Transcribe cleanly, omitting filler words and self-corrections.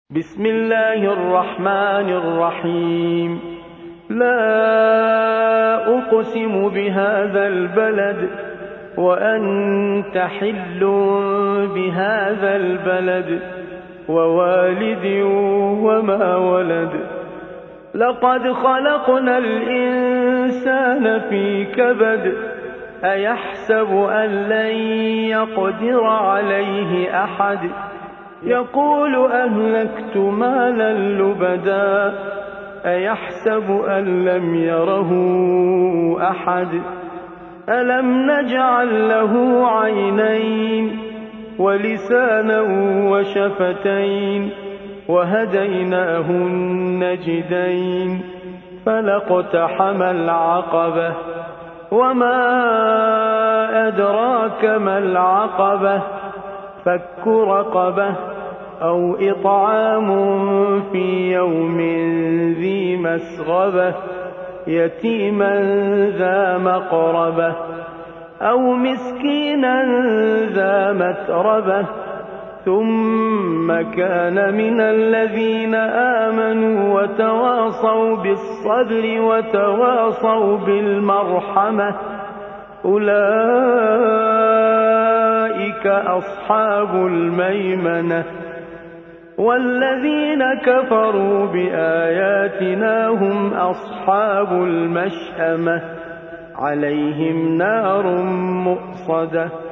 بسم الله الرحمن الرحيم. لا أقسم بهذا البلد وأنت حل بهذا البلد ووالد وما ولد. لقد خلقنا الإنسان في كبد أيحسب أن لن يقدر عليه أحد يقول أهلكت مالا لبدا أيحسب أن لم يره أحد ألم نجعل له عينين ولسانا وشفتين وهديناه النجدين فلاقتحم العقبة وما أدراك ما العقبة فك رقبة أو إطعام في يوم ذي مسغبة يتيما ذا مقربة أو مسكينا ذا متربة ثم كان من الذين آمنوا وتواصوا بالصبر وتواصوا بالمرحمة أولئك أصحاب الميمنة. والذين كفروا بآياتنا هم أصحاب المشأمة عليهم نار مؤصدة.